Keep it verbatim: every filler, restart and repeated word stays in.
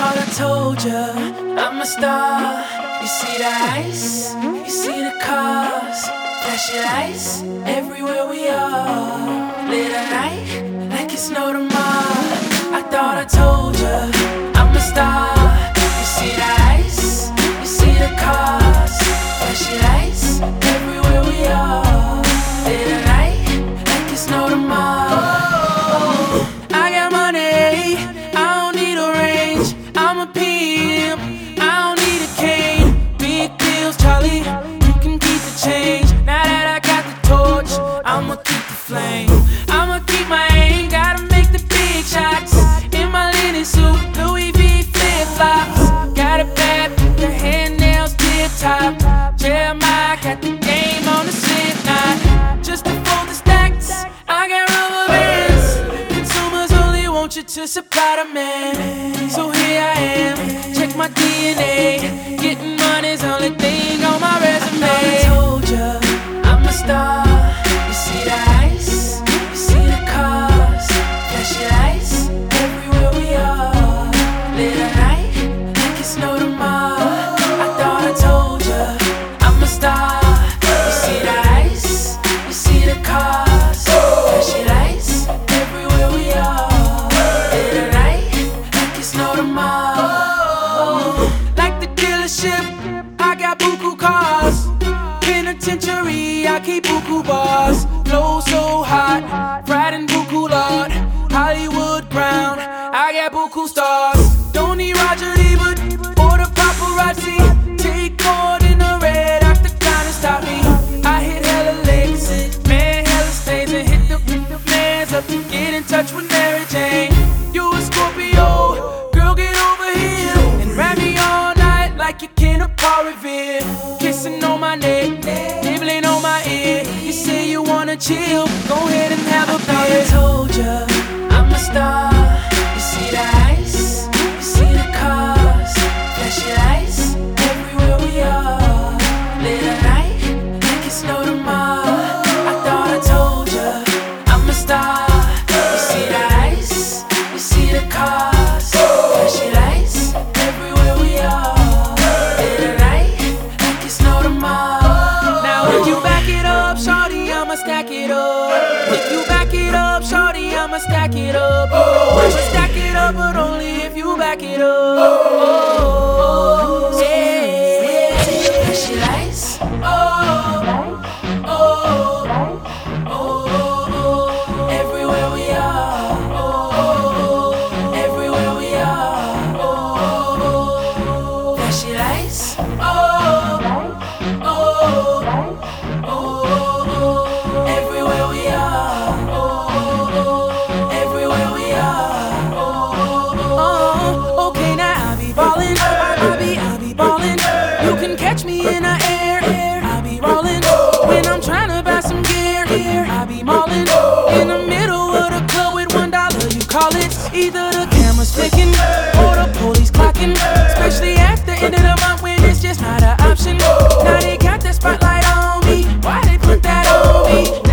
thought I told ya, I'm a star. You see the ice, you see the cars, flashing lights everywhere we are. Late at night, like it's no tomorrow. I thought I told ya, I'm a star. You see the ice, you see the cars, flashing lights everywhere we are. Late at night, like it's no tomorrow. I got money, I don't need a range. I'm a pimp, I don't need a cane. Big deals, Charlie, you can keep the change. Now that I got the torch, I'ma keep the flame. I'ma keep my aim, gotta make the big shots. In my linen suit, Louis V flip-flops. Got a bad, the hand nails tip-top. Jeremiah got the game on the slip knot. Just to fold the stacks, I got rubber bands. Consumers only want you to supply the man. So here I am, check my D N A. Getting money's only thing on my resume. I told ya, I'm a star. You see the ice, you see the cars, flashing lights everywhere we are. Late at night, like it's no tomorrow. I thought I told ya, I'm a star. You see the ice, you see the cars, flashing lights everywhere we are. Late at night, like it's no tomorrow. Like the dealership, I got buku cars. Penitentiary, I keep buku bars. Flow so hot, riding buku lord. Hollywood crown, I got buku stars. Don't need Roger Ebert or the paparazzi. Take more than a red octagon to stop me. I hit hella licks, man, hella stains, and hit the, hit the mans up to get in touch with Mary Jane. You a Scorpio, girl, get over here and wrap me all night like you can a Paul Revere. Kissing on my neck, nibbling on my ear. You say you wanna chill, go ahead and have a beer. I told ya, I'm a star. You see the ice, you see the cars, flashing lights everywhere we are. Late at night, like it's no tomorrow. I thought I told ya, I'm a star. You see the ice, you see the cars, flashing lights everywhere we are. Late at night, like it's no tomorrow. Now if you back it up, shorty, I'ma stack it up. If you back it up, shorty, I'ma stack it up. I'ma stack it up, but only if you back it up. Oh, yeah, flashing lights. Oh, oh, oh, everywhere we are. Oh, everywhere we are. Oh, flashing lights. Oh, oh, oh, everywhere we are. Oh, everywhere we are. Oh, okay, now I be ballin', I, I be, I be ballin'. You can catch me in the air, air. I be rollin' when I'm tryna buy some gear, gear. I be maulin' in the middle of the club with one dollar. You call it either the camera's flicking or the police clocking. Especially at the end of the month when it's just not an option. Now they got that spotlight on me. Why they put that on me?